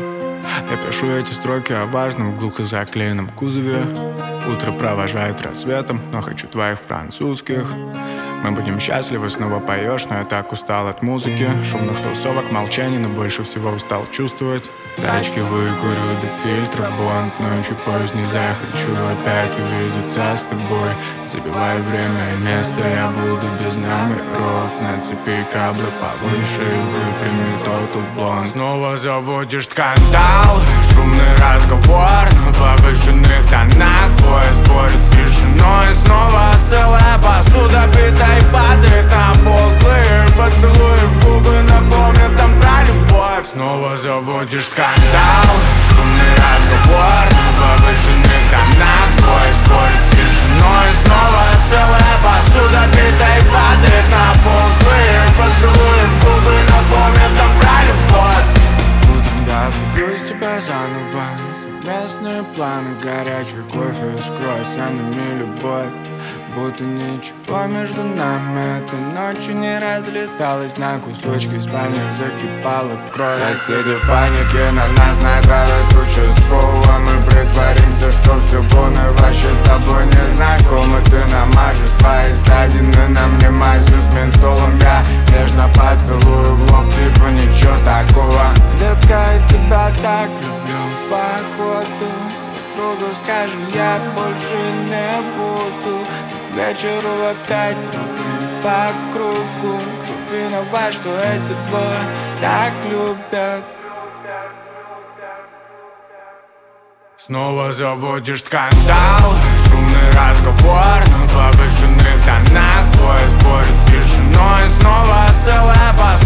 Я пишу эти строки о важном в глухо заклеенном кузове. Утро провожает рассветом, но хочу твоих французских. Мы будем счастливы, снова поешь, но я так устал от музыки, шумных тусовок, молчаний, но больше всего устал чувствовать. В тачке выкурю до фильтра блонд, ночью поздней захочу опять увидеться с тобой. Забивай время и место, я буду без номеров. Нацепи каблы повыше и выпрями тотал блонд. Снова заводишь скандал, шумный разговор на повышенных тонах. Двое спорят с тишиной, снова целая посуда бита и падает на пол. Злые поцелуи в губы напомнят нам про любовь. Снова заводишь скандал, шумный разговор на повышенных тонах. Двое спорят с тишиной, снова целая посуда бита и падает на пол. Злые поцелуи в губы напомнят нам про любовь. Утром я влюблюсь в тебя заново. Совместные планы, горячий кофе с круассанами, любовь. Будто ничего между нами этой ночью не разлеталось на кусочки. В спальне закипала кровь. Соседи в панике, на нас натравят участкового. Мы притворимся, что все было вообще с тобой не знакомы. Ты намажешь свои ссадины на мне мазью с ментолом. Я нежно поцелую в лоб, типа ничего такого. Детка, я тебя так люблю, походу. Другу скажем, я больше не буду. К вечеру опять руки по кругу. Кто виноват, что эти двое так любят? Снова заводишь скандал, шумный разговор на повышенных тонах. Двое спорят с тишиной, снова целая посуда